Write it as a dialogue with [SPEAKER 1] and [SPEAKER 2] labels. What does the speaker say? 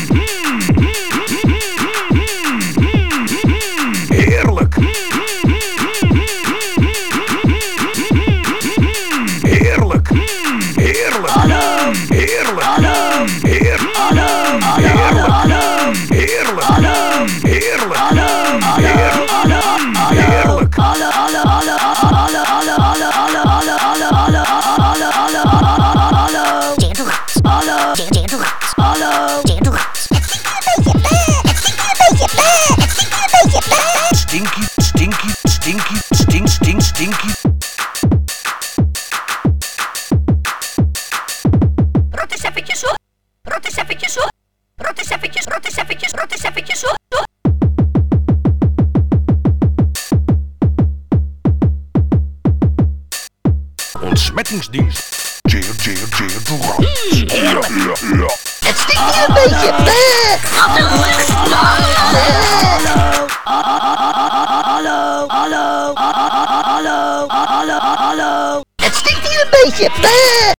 [SPEAKER 1] Heerlijk. Heerlijk. Heerlijk.
[SPEAKER 2] Hallo.
[SPEAKER 1] Heerlijk.
[SPEAKER 2] Hallo.
[SPEAKER 1] Heerlijk.
[SPEAKER 2] Hallo.
[SPEAKER 1] Heerlijk.
[SPEAKER 2] Hallo.
[SPEAKER 1] Heerlijk.
[SPEAKER 2] Hallo.
[SPEAKER 1] Heerlijk.
[SPEAKER 2] Hallo.
[SPEAKER 1] Heerlijk. Heerlijk. Stinky, stinky, stinky, stink, stink, stinky.
[SPEAKER 2] Rot eens eventjes op. Rot eens eventjes op. Rot eens eventjes, rot eens eventjes, rot eens eventjes op.
[SPEAKER 1] Ontsmettingsdienst. Jeer, jeer, jeer, de rat.
[SPEAKER 2] Heerlijk.
[SPEAKER 1] Ja.
[SPEAKER 2] Het stinkt hier een beetje. Hallo. Hallo. Hallo. Hallo. Hallo. Het stinkt hier een beetje.